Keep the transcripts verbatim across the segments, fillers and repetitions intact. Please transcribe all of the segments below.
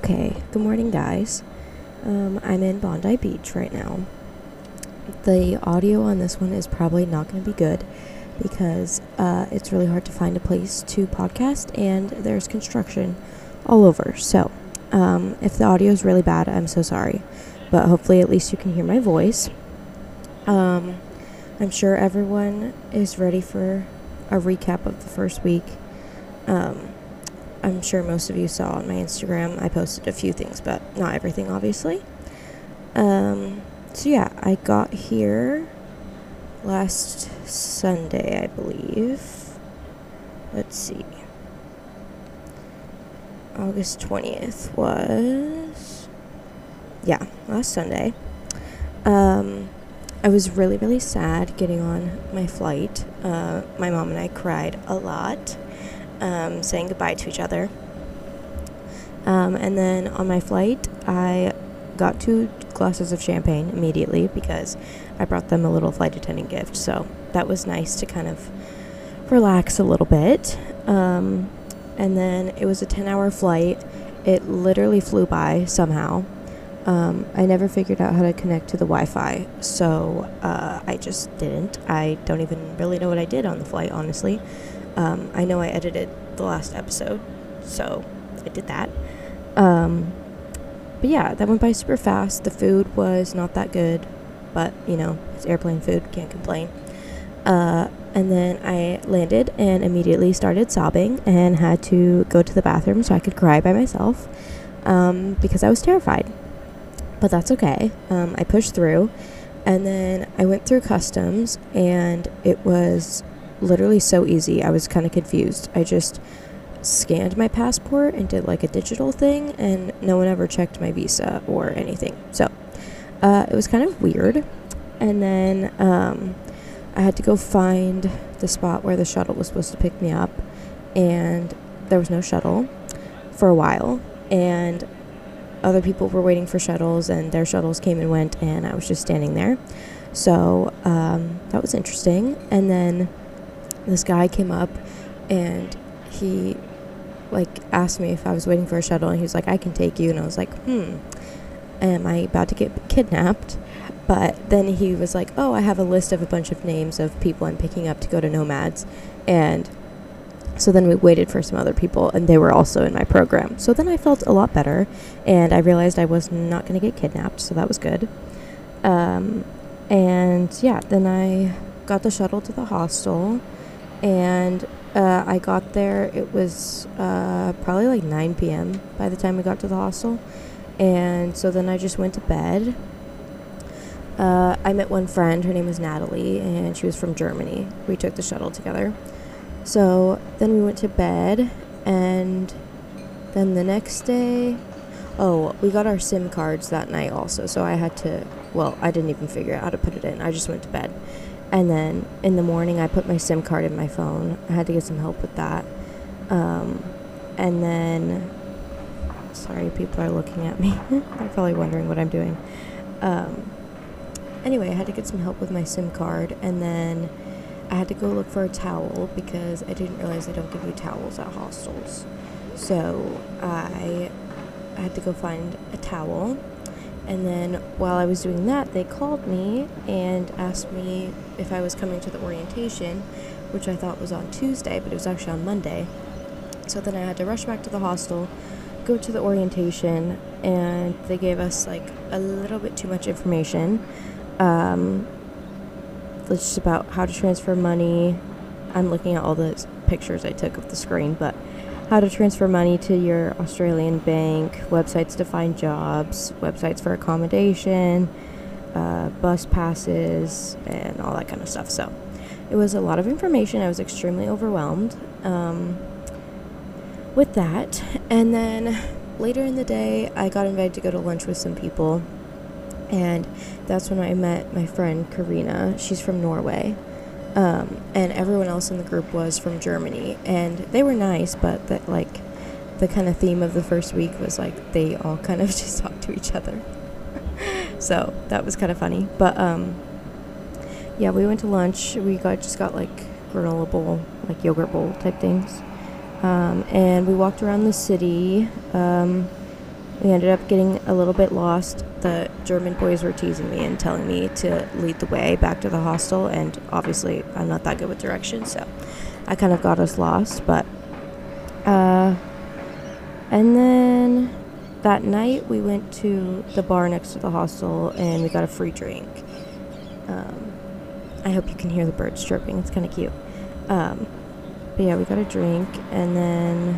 Okay, good morning, guys. Um, I'm in Bondi Beach right now. The audio on this one is probably not going to be good because uh, it's really hard to find a place to podcast and there's construction all over. So, um, if the audio is really bad, I'm so sorry. But hopefully, at least you can hear my voice. Um, I'm sure everyone is ready for a recap of the first week. Um, I'm sure most of you saw on my Instagram, I posted a few things, but not everything, obviously. Um, so yeah, I got here last Sunday, I believe. Let's see. August twentieth was, yeah, last Sunday. Um, I was really, really sad getting on my flight. Uh, my mom and I cried a lot. Um, saying goodbye to each other. Um, and then on my flight, I got two glasses of champagne immediately because I brought them a little flight attendant gift. So that was nice to kind of relax a little bit. Um, and then it was a ten-hour flight. It literally flew by somehow. Um, I never figured out how to connect to the Wi-Fi, so uh, I just didn't. I don't even really know what I did on the flight, honestly. Um, I know I edited the last episode, so I did that. Um, but yeah, that went by super fast. The food was not that good, but, you know, it's airplane food, can't complain. Uh, and then I landed and immediately started sobbing and had to go to the bathroom so I could cry by myself um, because I was terrified. But that's okay. Um, I pushed through, and then I went through customs, and it was literally so easy. I was kind of confused. I just scanned my passport and did like a digital thing, and no one ever checked my visa or anything. So uh, it was kind of weird. And then um, I had to go find the spot where the shuttle was supposed to pick me up, and there was no shuttle for a while, and other people were waiting for shuttles, and their shuttles came and went, and I was just standing there. So um, that was interesting. And then this guy came up and he like asked me if I was waiting for a shuttle, and he was like, I can take you. And I was like, hmm, am I about to get kidnapped? But then he was like, oh, I have a list of a bunch of names of people I'm picking up to go to Nomads. And so then we waited for some other people, and they were also in my program. So then I felt a lot better, and I realized I was not going to get kidnapped, so that was good. Um, and yeah, then I got the shuttle to the hostel. And uh, I got there, it was uh, probably like nine p.m. by the time we got to the hostel. And so then I just went to bed. Uh, I met one friend, her name was Natalie, and she was from Germany. We took the shuttle together. So then we went to bed, and then the next day, oh, we got our SIM cards that night also. So I had to, well, I didn't even figure out how to put it in. I just went to bed. And then in the morning, I put my SIM card in my phone. I had to get some help with that. Um, and then, sorry, people are looking at me. They're probably wondering what I'm doing. Um, anyway, I had to get some help with my SIM card. And then I had to go look for a towel because I didn't realize they don't give you towels at hostels. So I, I had to go find a towel. And then while I was doing that, they called me and asked me if I was coming to the orientation, which I thought was on Tuesday, but it was actually on Monday. So then I had to rush back to the hostel, go to the orientation, and they gave us like a little bit too much information. Um, just about how to transfer money. I'm looking at all the pictures I took of the screen, but how to transfer money to your Australian bank, websites to find jobs, websites for accommodation, uh, bus passes, and all that kind of stuff. So it was a lot of information. I was extremely overwhelmed um, with that. And then later in the day, I got invited to go to lunch with some people. And that's when I met my friend Karina. She's from Norway. Um, and everyone else in the group was from Germany, and they were nice, but that like the kind of theme of the first week was like they all kind of just talked to each other. So that was kind of funny. But um, yeah, we went to lunch. We got just got like granola bowl, like yogurt bowl type things, um, and we walked around the city. Um, We ended up getting a little bit lost. The German boys were teasing me and telling me to lead the way back to the hostel, and obviously I'm not that good with directions, so I kind of got us lost. But uh and then that night we went to the bar next to the hostel and we got a free drink. um I hope you can hear the birds chirping. It's kind of cute. um but yeah, we got a drink, and then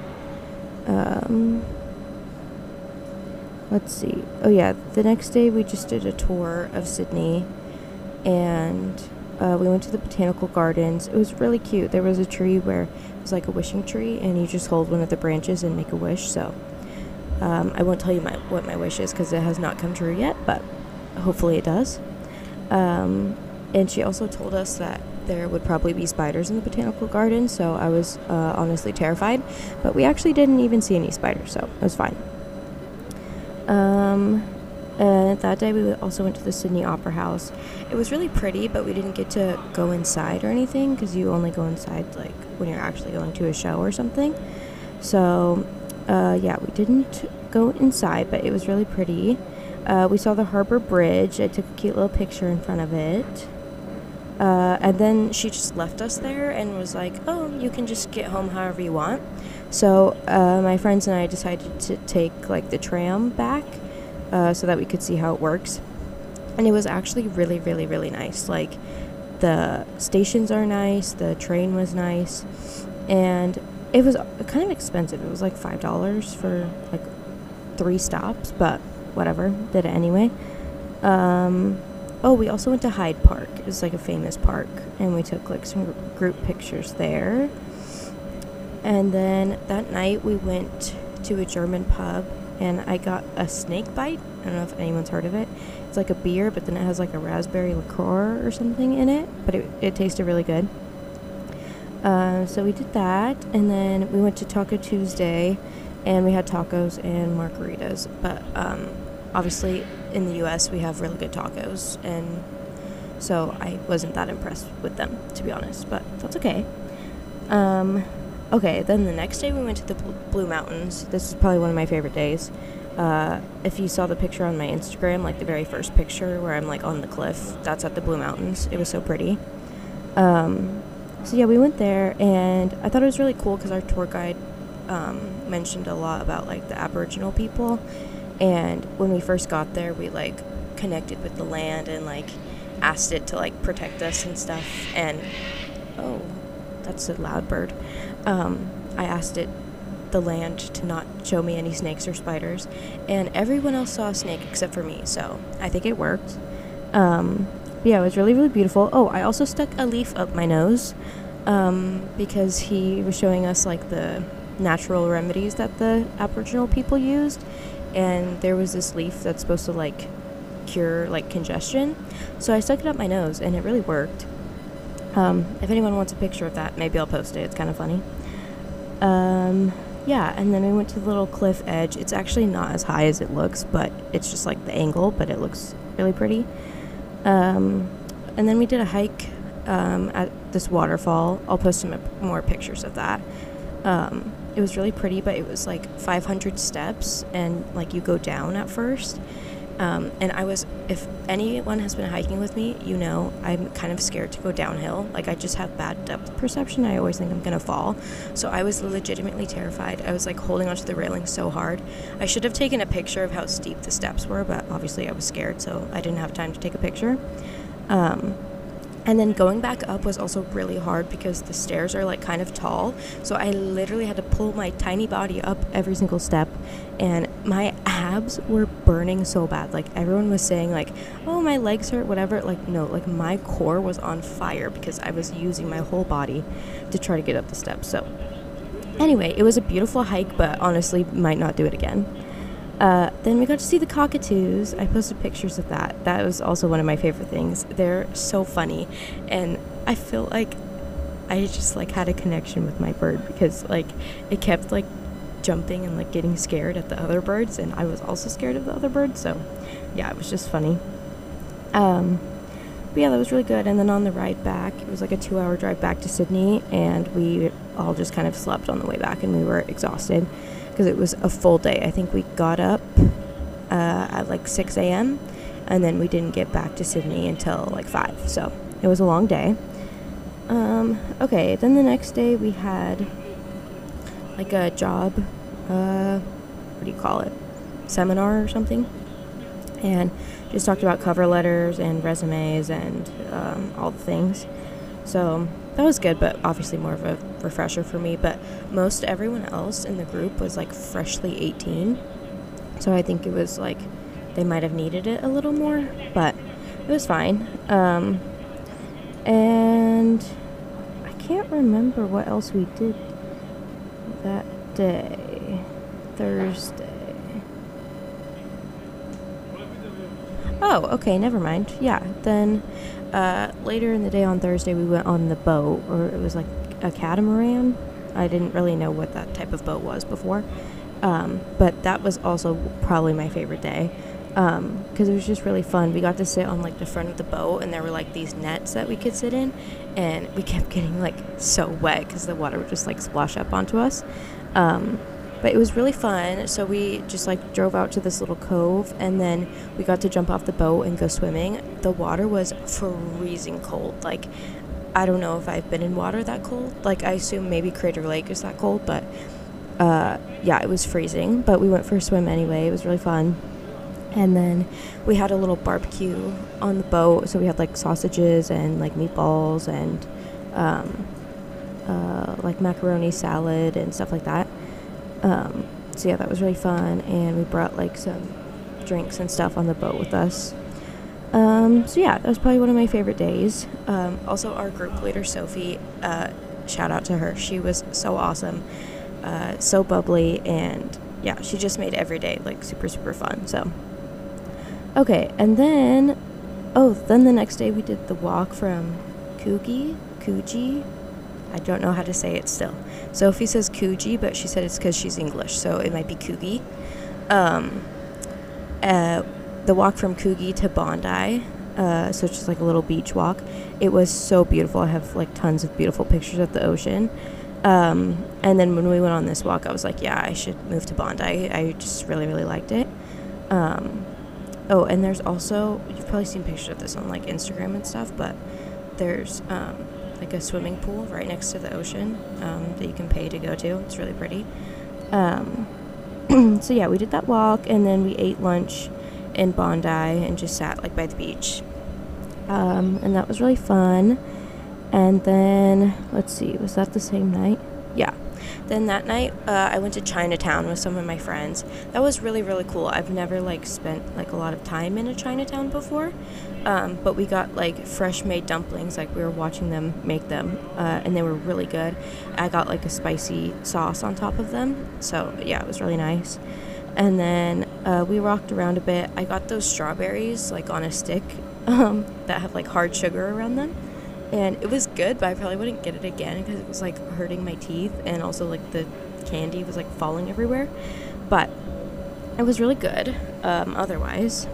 um let's see. Oh yeah, the next day we just did a tour of Sydney, and uh, we went to the botanical gardens. It was really cute. There was a tree where it was like a wishing tree, and you just hold one of the branches and make a wish. So um, I won't tell you my what my wish is because it has not come true yet, but hopefully it does. Um, and she also told us that there would probably be spiders in the botanical garden, so I was uh, honestly terrified. But we actually didn't even see any spiders, so it was fine. Um, and that day we also went to the Sydney Opera House. It was really pretty, but we didn't get to go inside or anything because you only go inside like when you're actually going to a show or something. So, uh, yeah, we didn't go inside, but it was really pretty. Uh, we saw the Harbor Bridge. I took a cute little picture in front of it. Uh, and then she just left us there and was like, oh, you can just get home however you want. So uh, my friends and I decided to take like the tram back uh, so that we could see how it works. And it was actually really, really, really nice. Like, the stations are nice, the train was nice, and it was kind of expensive. It was like five dollars for like three stops, but whatever, did it anyway. Um, oh, we also went to Hyde Park. It's like a famous park, and we took like some group pictures there. And then that night we went to a German pub, and I got a snake bite. I don't know if anyone's heard of it. It's like a beer, but then it has like a raspberry liqueur or something in it, but it, it tasted really good. Uh, so we did that, and then we went to Taco Tuesday, and we had tacos and margaritas. But um, obviously in the U S we have really good tacos, and so I wasn't that impressed with them, to be honest, but that's okay. Um... Okay, then the next day we went to the Blue Mountains. This is probably one of my favorite days. Uh, if you saw the picture on my Instagram, like the very first picture where I'm like on the cliff, that's at the Blue Mountains. It was so pretty. Um, so yeah, we went there, and I thought it was really cool because our tour guide um, mentioned a lot about like the Aboriginal people. And when we first got there, we like connected with the land and like asked it to like protect us and stuff. And oh, that's a loud bird. Um, I asked it, the land, to not show me any snakes or spiders, and everyone else saw a snake except for me, so I think it worked. Um, yeah, it was really, really beautiful. Oh, I also stuck a leaf up my nose, um, because he was showing us, like, the natural remedies that the Aboriginal people used, and there was this leaf that's supposed to, like, cure, like, congestion, so I stuck it up my nose, and it really worked. Um, if anyone wants a picture of that, maybe I'll post it. It's kind of funny. Um, yeah, and then we went to the little cliff edge. It's actually not as high as it looks, but it's just like the angle, but it looks really pretty. Um, and then we did a hike um, at this waterfall. I'll post some more pictures of that. Um, it was really pretty, but it was like five hundred steps, and like you go down at first. Um, and I was, if anyone has been hiking with me, you know, I'm kind of scared to go downhill. Like, I just have bad depth perception. I always think I'm going to fall. So I was legitimately terrified. I was, like, holding onto the railing so hard. I should have taken a picture of how steep the steps were, but obviously I was scared, so I didn't have time to take a picture. Um, and then going back up was also really hard because the stairs are, like, kind of tall. So I literally had to pull my tiny body up every single step. And my abs were burning so bad. Like, everyone was saying, like, oh, my legs hurt, whatever. Like, no, like, my core was on fire because I was using my whole body to try to get up the steps. So, anyway, it was a beautiful hike, but honestly, might not do it again. Uh, then we got to see the cockatoos. I posted pictures of that. That was also one of my favorite things. They're so funny. And I feel like I just, like, had a connection with my bird because, like, it kept, like, jumping and like getting scared at the other birds, and I was also scared of the other birds, so yeah, it was just funny. Um but yeah, that was really good. And then on the ride back, it was like a two hour drive back to Sydney, and we all just kind of slept on the way back, and we were exhausted, because it was a full day. I think we got up uh, at like six a.m. and then we didn't get back to Sydney until like five. So it was a long day. Um, okay, then the next day we had like a job, uh, what do you call it, seminar or something, and just talked about cover letters and resumes and um, all the things. So that was good, but obviously more of a refresher for me. But most everyone else in the group was like freshly eighteen, so I think it was like they might have needed it a little more, but it was fine. Um, and I can't remember what else we did that day, Thursday. Oh, okay, never mind. Yeah, then uh, later in the day on Thursday, we went on the boat, or it was like a catamaran. I didn't really know what that type of boat was before, um, but that was also probably my favorite day. Um, because it was just really fun. We got to sit on like the front of the boat, and there were like these nets that we could sit in, and we kept getting like so wet because the water would just like splash up onto us. Um, but it was really fun. So we just like drove out to this little cove, and then we got to jump off the boat and go swimming. The water was freezing cold. Like, I don't know if I've been in water that cold. Like, I assume maybe Crater Lake is that cold, but uh, yeah, it was freezing. But we went for a swim anyway. It was really fun. And then we had a little barbecue on the boat, so we had like sausages and like meatballs and um, uh, like macaroni salad and stuff like that. Um, so yeah, that was really fun, and we brought like some drinks and stuff on the boat with us. Um, so yeah, that was probably one of my favorite days. Um, also, our group leader Sophie, uh, shout out to her. She was so awesome, uh, so bubbly, and yeah, she just made every day like super super fun. So. Okay, and then, oh, then the next day we did the walk from Coogee, Coogee, I don't know how to say it still. Sophie says Coogee, but she said it's because she's English, so it might be Coogee. Um, uh, the walk from Coogee to Bondi, uh, so it's just like a little beach walk. It was so beautiful. I have like tons of beautiful pictures of the ocean. Um, and then when we went on this walk, I was like, yeah, I should move to Bondi. I just really, really liked it. Um... Oh, and there's also, you've probably seen pictures of this on, like, Instagram and stuff, but there's, um, like, a swimming pool right next to the ocean um, that you can pay to go to. It's really pretty. Um, so, yeah, we did that walk, and then we ate lunch in Bondi and just sat, like, by the beach. Um, and that was really fun. And then, let's see, was that the same night? Yeah. Then that night, uh, I went to Chinatown with some of my friends. That was really, really cool. I've never, like, spent, like, a lot of time in a Chinatown before. Um, but we got, like, fresh-made dumplings. Like, we were watching them make them, uh, and they were really good. I got, like, a spicy sauce on top of them. So, yeah, it was really nice. And then uh, we walked around a bit. I got those strawberries, like, on a stick um, that have, like, hard sugar around them. And it was good, but I probably wouldn't get it again because it was, like, hurting my teeth. And also, like, the candy was, like, falling everywhere. But it was really good um, otherwise.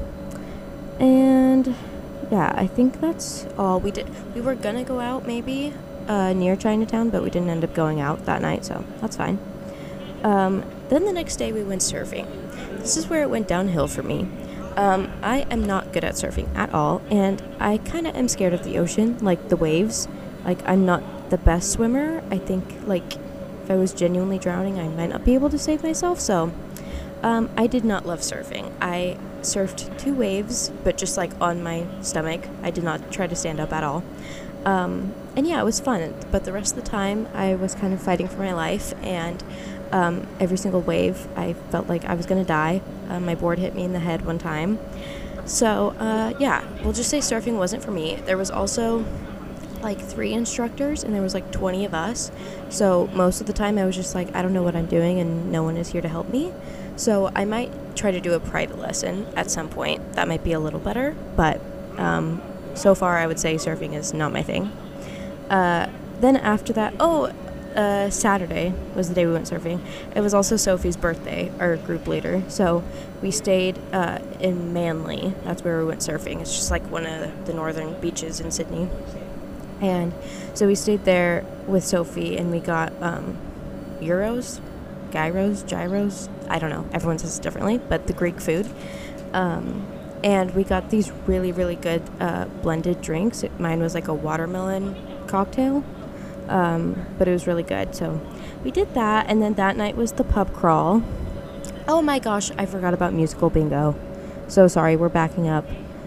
And, yeah, I think that's all we did. We were going to go out, maybe, uh, near Chinatown, but we didn't end up going out that night, so that's fine. Um, then the next day we went surfing. This is where it went downhill for me. Um, I am not good at surfing at all, and I kind of am scared of the ocean, like the waves. Like, I'm not the best swimmer. I think, like, if I was genuinely drowning, I might not be able to save myself, so um, I did not love surfing. I surfed two waves, but just, like, on my stomach. I did not try to stand up at all. Um, and, yeah, it was fun, but the rest of the time, I was kind of fighting for my life, and Um, every single wave, I felt like I was going to die. Uh, my board hit me in the head one time. So, uh, yeah, we'll just say surfing wasn't for me. There was also, like, three instructors, and there was, like, twenty of us. So, most of the time, I was just like, I don't know what I'm doing, and no one is here to help me. So, I might try to do a private lesson at some point. That might be a little better, but um, so far, I would say surfing is not my thing. Uh, then after that, oh... Uh, Saturday was the day we went surfing. It was also Sophie's birthday, our group leader. So we stayed uh, in Manly. That's where we went surfing. It's just like one of the northern beaches in Sydney. And so we stayed there with Sophie, and we got um, euros. gyros, gyros. I don't know. Everyone says it differently, but the Greek food. Um, and we got these really, really good uh, blended drinks. It, mine was like a watermelon cocktail, um, but it was really good. So we did that, and then that night was the pub crawl. Oh my gosh, I forgot about musical bingo. So sorry, we're backing up.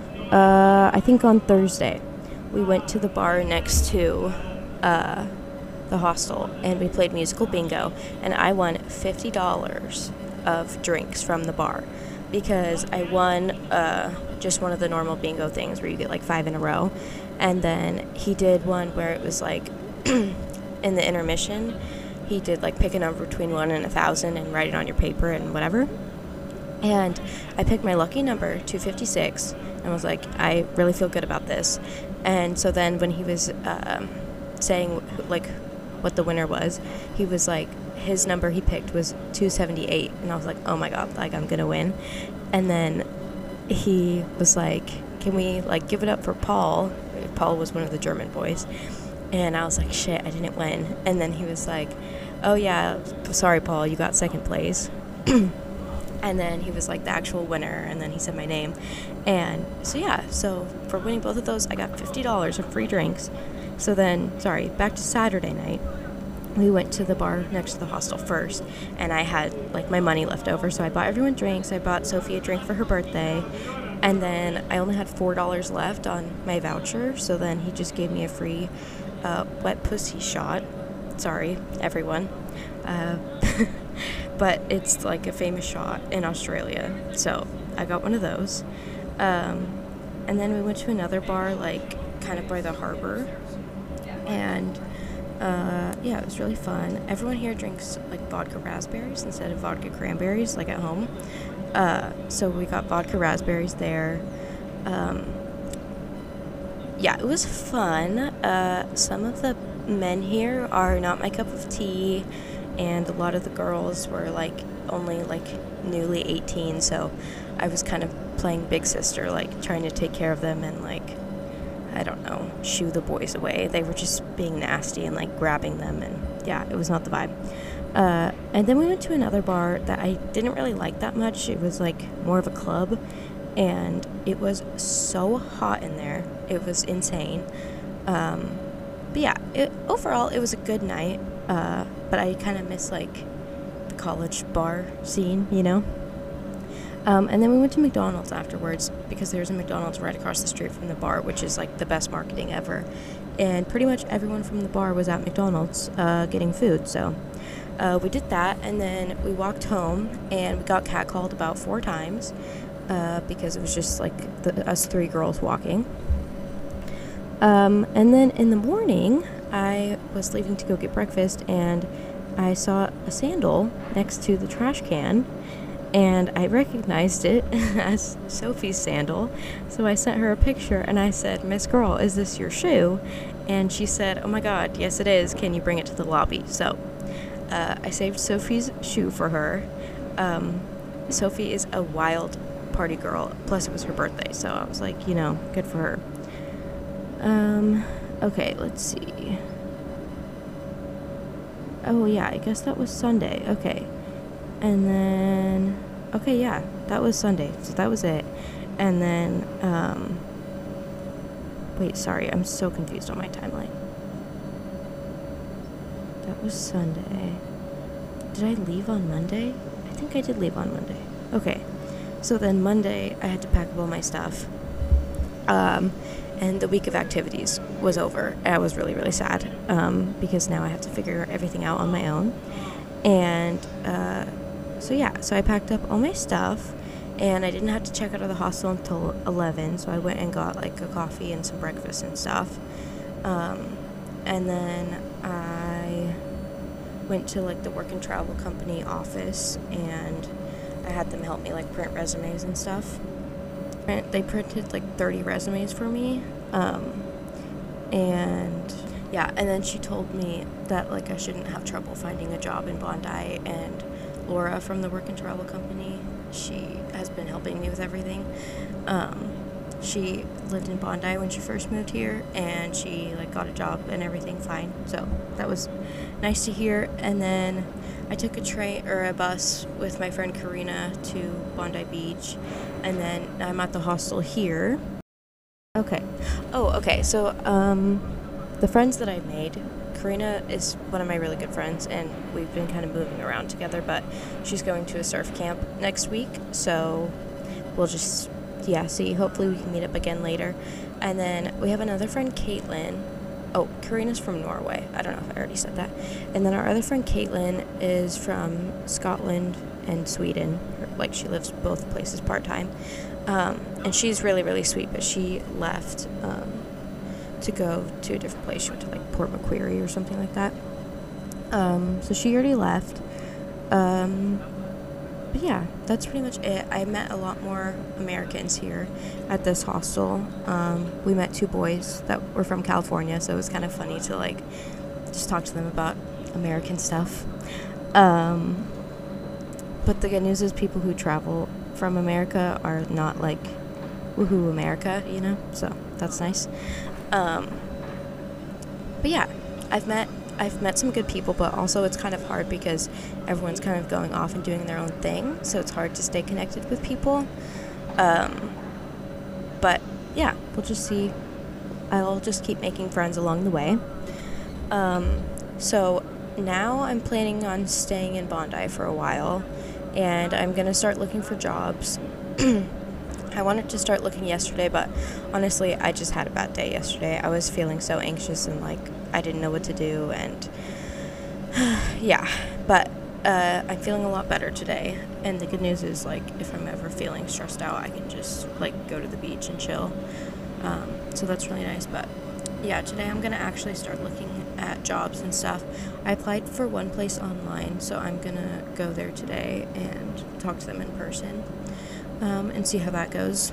Uh, I think on Thursday, we went to the bar next to uh, the hostel, and we played musical bingo, and I won fifty dollars of drinks from the bar because I won uh, just one of the normal bingo things where you get like five in a row, and then he did one where it was like in the intermission, he did like pick a number between one and a thousand and write it on your paper and whatever. And I picked my lucky number, two fifty-six, and was like, I really feel good about this. And so then when he was um, saying like what the winner was, he was like, his number he picked was two seventy-eight, and I was like, oh my god, like I'm gonna win. And then he was like, can we like give it up for Paul? Paul was one of the German boys. And I was like, shit, I didn't win. And then he was like, oh yeah, sorry Paul, you got second place. And then he was like the actual winner, and then he said my name. And so yeah, so for winning both of those, I got fifty dollars of free drinks. So then, sorry, back to Saturday night. We went to the bar next to the hostel first, and I had like my money left over, so I bought everyone drinks. I bought Sophie a drink for her birthday, and then I only had four dollars left on my voucher, so then he just gave me a free uh, wet pussy shot. Sorry, everyone. Uh, but it's like a famous shot in Australia, so I got one of those. Um, and then we went to another bar, like kind of by the harbor, and uh, yeah, it was really fun. Everyone here drinks like vodka raspberries instead of vodka cranberries, like at home. Uh, so we got vodka raspberries there. Um, yeah, it was fun. Uh, some of the men here are not my cup of tea, and a lot of the girls were like only like newly eighteen, so I was kind of playing big sister, like trying to take care of them and like, I don't know, shoo the boys away. They were just being nasty and like grabbing them, and yeah, it was not the vibe. Uh, and then we went to another bar that I didn't really like that much. It was like more of a club, and it was so hot in there. It was insane. Um, but yeah, it, overall it was a good night. Uh, but I kind of miss like the college bar scene, you know? Um, and then we went to McDonald's afterwards because there's a McDonald's right across the street from the bar, which is like the best marketing ever. And pretty much everyone from the bar was at McDonald's uh, getting food. So uh, we did that, and then we walked home, and we got catcalled about four times uh, because it was just like the, us three girls walking. Um, and then in the morning, I was leaving to go get breakfast, and I saw a sandal next to the trash can, and I recognized it as Sophie's sandal. So I sent her a picture, and I said, Miss Girl, is this your shoe? And she said, oh my god, yes it is, can you bring it to the lobby? So uh, I saved Sophie's shoe for her. Um, Sophie is a wild party girl, plus it was her birthday, so I was like, you know, good for her. Um, okay, let's see. Oh, yeah, I guess that was Sunday. Okay. And then, okay, yeah, that was Sunday. So that was it. And then, um, wait, sorry, I'm so confused on my timeline. That was Sunday. Did I leave on Monday? I think I did leave on Monday. Okay. So then Monday, I had to pack up all my stuff. Um, and the week of activities was over. I was really, really sad, um, because now I have to figure everything out on my own. And, uh, so yeah, so I packed up all my stuff, and I didn't have to check out of the hostel until eleven, so I went and got, like, a coffee and some breakfast and stuff. Um, and then I went to, like, the work and travel company office, and I had them help me, like, print resumes and stuff. And they printed, like, thirty resumes for me, um, and, yeah, and then she told me that, like, I shouldn't have trouble finding a job in Bondi, and Laura from the work and travel company, she has been helping me with everything. Um, she lived in Bondi when she first moved here, and she like got a job and everything fine. So that was nice to hear. And then I took a train or a bus with my friend Karina to Bondi Beach, and then I'm at the hostel here. Okay. Oh, okay. So, um, the friends that I made, Karina is one of my really good friends, and we've been kind of moving around together, but she's going to a surf camp next week, so we'll just, yeah, see. Hopefully we can meet up again later. And then we have another friend, Caitlin. Oh, Karina's from Norway. I don't know if I already said that. And then our other friend, Caitlin, is from Scotland and Sweden. Like, she lives both places part-time. Um, and she's really, really sweet, but she left um, to go to a different place. She went to, like, Port Macquarie or something like that. Um, so she already left. Um, but, yeah, that's pretty much it. I met a lot more Americans here at this hostel. Um, we met two boys that were from California, so it was kind of funny to, like, just talk to them about American stuff. Um, but the good news is people who travel from America are not like woohoo America, you know, so that's nice. Um, but yeah, I've met I've met some good people, but also it's kind of hard because everyone's kind of going off and doing their own thing, so it's hard to stay connected with people. Um, but yeah, we'll just see. I'll just keep making friends along the way. Um, so now I'm planning on staying in Bondi for a while, and I'm going to start looking for jobs. I wanted to start looking yesterday, but honestly, I just had a bad day yesterday. I was feeling so anxious and, like, I didn't know what to do, and yeah, but uh, I'm feeling a lot better today, and the good news is, like, if I'm ever feeling stressed out, I can just, like, go to the beach and chill, um, so that's really nice. But yeah, today I'm gonna actually start looking at jobs and stuff. I applied for one place online, so I'm gonna go there today and talk to them in person, um, and see how that goes.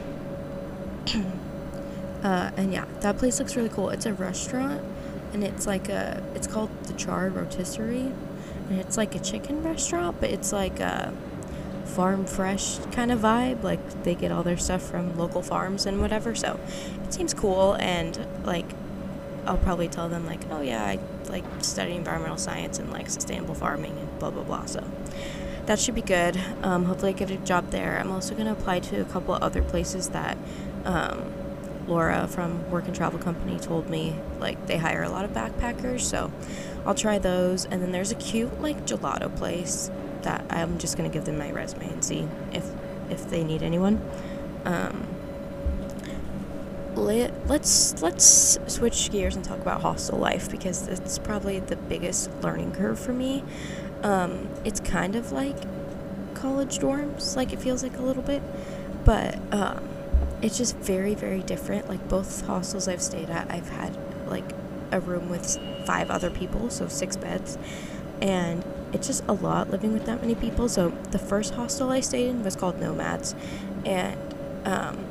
uh, and yeah, that place looks really cool. It's a restaurant, and it's like a, it's called the Char Rotisserie, and it's like a chicken restaurant, but it's like a farm fresh kind of vibe. Like, they get all their stuff from local farms and whatever, so it seems cool. And, like, I'll probably tell them, like, oh yeah, I like study environmental science and like sustainable farming and blah blah blah, so that should be good. Um, hopefully I get a job there. I'm also going to apply to a couple of other places that um, Laura from Work and Travel Company told me, like, they hire a lot of backpackers, so I'll try those. And then there's a cute, like, gelato place that I'm just going to give them my resume and see if if they need anyone. Um, let, let's let's switch gears and talk about hostel life, because it's probably the biggest learning curve for me. Um, it's kind of like college dorms, like, it feels like a little bit, but um, it's just very, very different. Like, both hostels I've stayed at, I've had, like, a room with five other people, so six beds, and it's just a lot living with that many people. So the first hostel I stayed in was called Nomads, and um,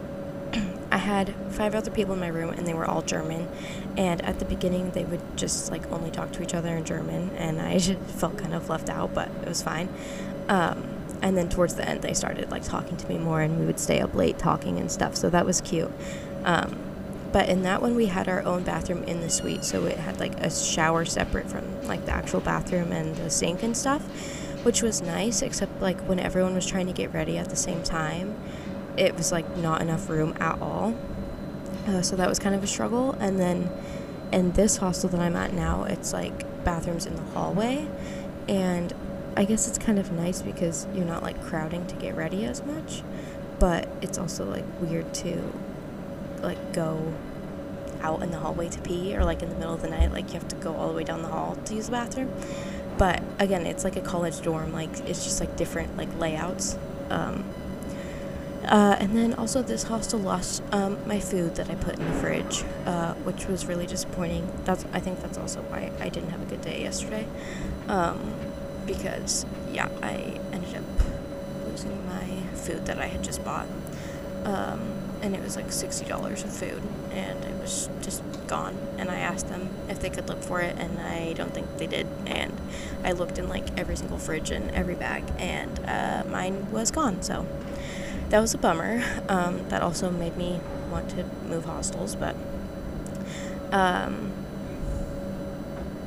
I had five other people in my room, and they were all German, and at the beginning they would just, like, only talk to each other in German, and I just felt kind of left out, but it was fine. Um, and then towards the end they started, like, talking to me more, and we would stay up late talking and stuff, so that was cute. Um, but in that one we had our own bathroom in the suite, so it had, like, a shower separate from, like, the actual bathroom and the sink and stuff, which was nice, except, like, when everyone was trying to get ready at the same time, it was, like, not enough room at all. Uh, so that was kind of a struggle. And then in this hostel that I'm at now, it's, like, bathrooms in the hallway, and I guess it's kind of nice because you're not, like, crowding to get ready as much, but it's also, like, weird to, like, go out in the hallway to pee, or, like, in the middle of the night, like, you have to go all the way down the hall to use the bathroom. But again, it's like a college dorm, like, it's just, like, different, like, layouts. Um, uh, and then also this hostel lost um, my food that I put in the fridge, uh, which was really disappointing. That's I think that's also why I didn't have a good day yesterday, um, because, yeah, I ended up losing my food that I had just bought. Um, and it was like sixty dollars of food, and it was just gone. And I asked them if they could look for it, and I don't think they did. And I looked in, like, every single fridge and every bag, and uh, mine was gone. So that was a bummer. Um, that also made me want to move hostels, but um,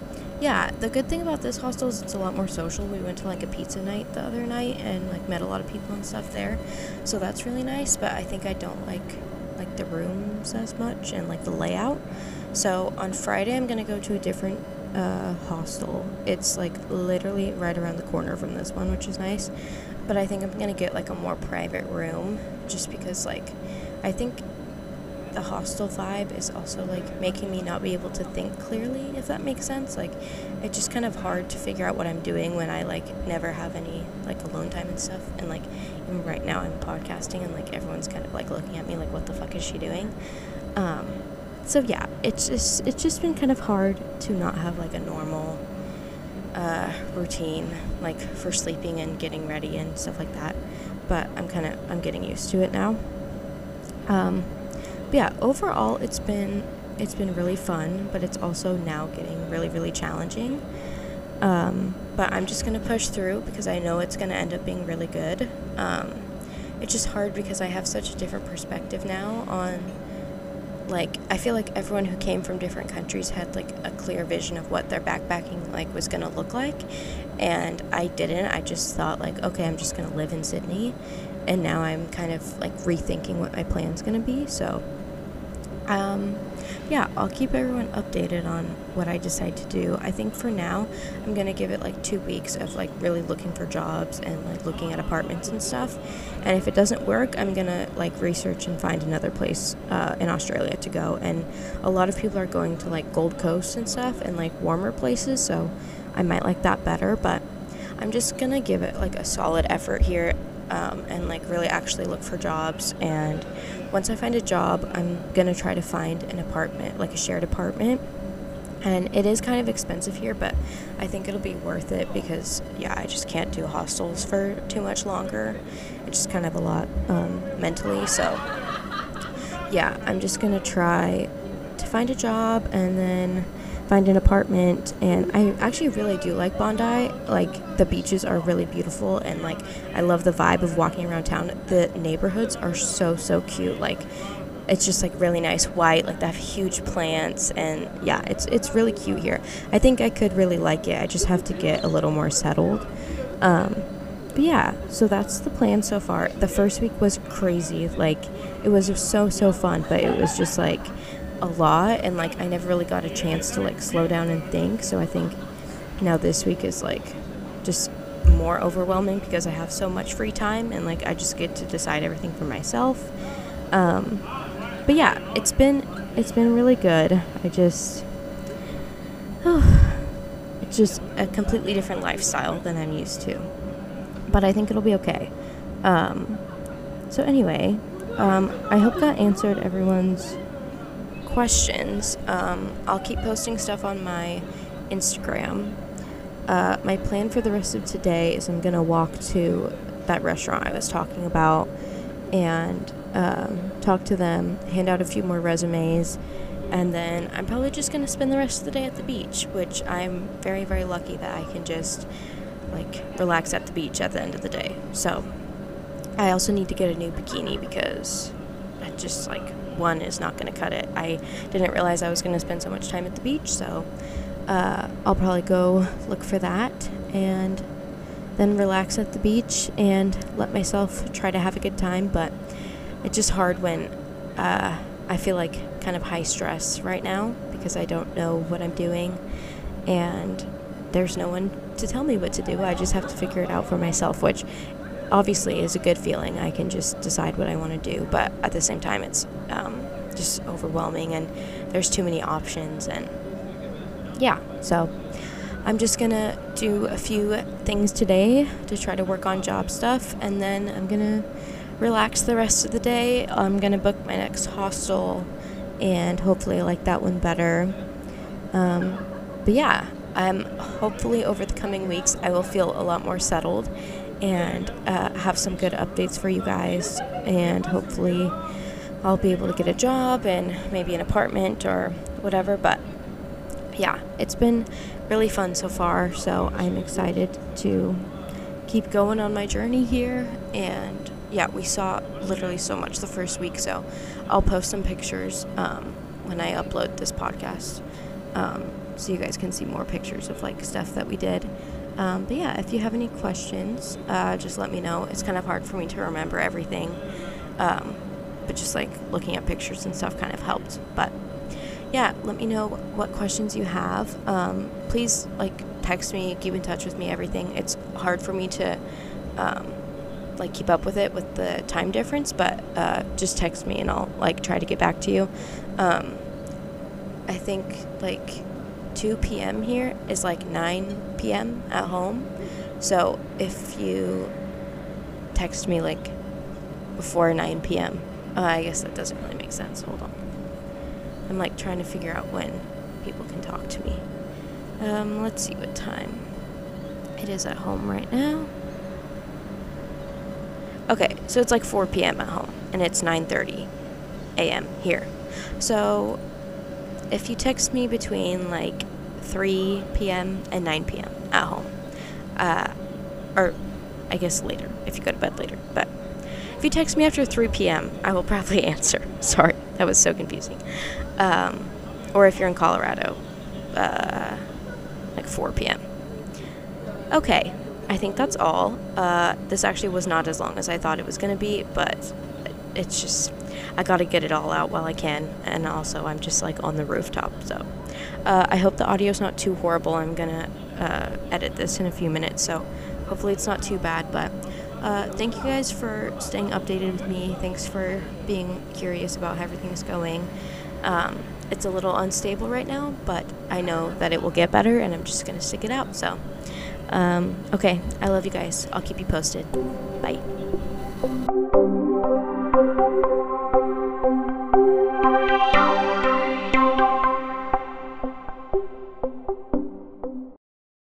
yeah, the good thing about this hostel is it's a lot more social. We went to like a pizza night the other night and like met a lot of people and stuff there, so that's really nice. But I think I don't like like the rooms as much and like the layout. So on Friday I'm gonna go to a different uh, hostel. It's like literally right around the corner from this one, which is nice. But I think I'm gonna get like a more private room, just because like I think the hostel vibe is also like making me not be able to think clearly, if that makes sense. Like it's just kind of hard to figure out what I'm doing when I like never have any like alone time and stuff. And like even right now I'm podcasting and like everyone's kind of like looking at me like, what the fuck is she doing? Um, so yeah, it's just it's just been kind of hard to not have like a normal uh, routine like for sleeping and getting ready and stuff like that. But I'm kind of I'm getting used to it now. Um, But yeah, overall it's been it's been really fun, but it's also now getting really, really challenging. Um, but I'm just gonna push through because I know it's gonna end up being really good. Um, it's just hard because I have such a different perspective now on, like, I feel like everyone who came from different countries had like a clear vision of what their backpacking like was gonna look like, and I didn't. I just thought like, okay, I'm just gonna live in Sydney, and now I'm kind of like rethinking what my plan's gonna be. So Um, yeah, I'll keep everyone updated on what I decide to do. I think for now, I'm going to give it like two weeks of like really looking for jobs and like looking at apartments and stuff. And if it doesn't work, I'm going to like research and find another place uh, in Australia to go. And a lot of people are going to like Gold Coast and stuff and like warmer places, so I might like that better. But I'm just going to give it like a solid effort here. Um, and like really actually look for jobs, and once I find a job, I'm gonna try to find an apartment, like a shared apartment. And it is kind of expensive here, but I think it'll be worth it because yeah, I just can't do hostels for too much longer. It's just kind of a lot um, mentally. So yeah, I'm just gonna try to find a job and then find an apartment. And I actually really do like Bondi. Like the beaches are really beautiful, and like I love the vibe of walking around town. The neighborhoods are so so cute. Like it's just like really nice white, like they have huge plants, and yeah, it's it's really cute here. I think I could really like it. I just have to get a little more settled. Um, but yeah, so that's the plan so far. The first week was crazy. Like it was so so fun, but it was just like a lot, and like I never really got a chance to like slow down and think. So I think now this week is like just more overwhelming because I have so much free time and like I just get to decide everything for myself. Um, but yeah, it's been it's been really good. I just oh, it's just a completely different lifestyle than I'm used to, but I think it'll be okay. Um, so anyway, um, I hope that answered everyone's questions. Um, I'll keep posting stuff on my Instagram. Uh, my plan for the rest of today is I'm gonna walk to that restaurant I was talking about and um, talk to them, hand out a few more resumes, and then I'm probably just gonna spend the rest of the day at the beach, which I'm very very lucky that I can just like relax at the beach at the end of the day. So I also need to get a new bikini because I just like one is not going to cut it. I didn't realize I was going to spend so much time at the beach, so uh, I'll probably go look for that and then relax at the beach and let myself try to have a good time. But it's just hard when uh, I feel like kind of high stress right now because I don't know what I'm doing and there's no one to tell me what to do. I just have to figure it out for myself, which obviously is a good feeling. I can just decide what I want to do, but at the same time it's um, just overwhelming and there's too many options. And yeah, so I'm just gonna do a few things today to try to work on job stuff, and then I'm gonna relax the rest of the day. I'm gonna book my next hostel and hopefully I like that one better. Um, but yeah, um, hopefully over the coming weeks I will feel a lot more settled and uh, have some good updates for you guys, and hopefully I'll be able to get a job and maybe an apartment or whatever. But yeah, it's been really fun so far, so I'm excited to keep going on my journey here. And yeah, we saw literally so much the first week, so I'll post some pictures um, when I upload this podcast, um, so you guys can see more pictures of like stuff that we did. Um, but yeah, if you have any questions, uh, just let me know. It's kind of hard for me to remember everything, um, but just like looking at pictures and stuff kind of helped. But yeah, let me know what questions you have. Um, please like text me, keep in touch with me, everything. It's hard for me to um, like keep up with it with the time difference, but uh, just text me and I'll like try to get back to you. Um, I think like two p.m. here is like nine p.m. at home. So if you text me like before nine p.m., uh, I guess that doesn't really make sense. Hold on. I'm like trying to figure out when people can talk to me. Um, let's see what time it is at home right now. Okay, so it's like four p.m. at home, and it's nine thirty a.m. here. So if you text me between like three p.m. and nine p.m. at home, uh, or I guess later, if you go to bed later, but if you text me after three p.m., I will probably answer. Sorry, that was so confusing. Um, or if you're in Colorado, uh, like four p.m. Okay, I think that's all. Uh, this actually was not as long as I thought it was going to be, but it's just, I got to get it all out while I can, and also I'm just like on the rooftop, so uh, I hope the audio's not too horrible. I'm going to uh, edit this in a few minutes, so hopefully it's not too bad, but uh, thank you guys for staying updated with me. Thanks for being curious about how everything's going. Um, it's a little unstable right now, but I know that it will get better, and I'm just going to stick it out, so um, okay, I love you guys. I'll keep you posted. Bye.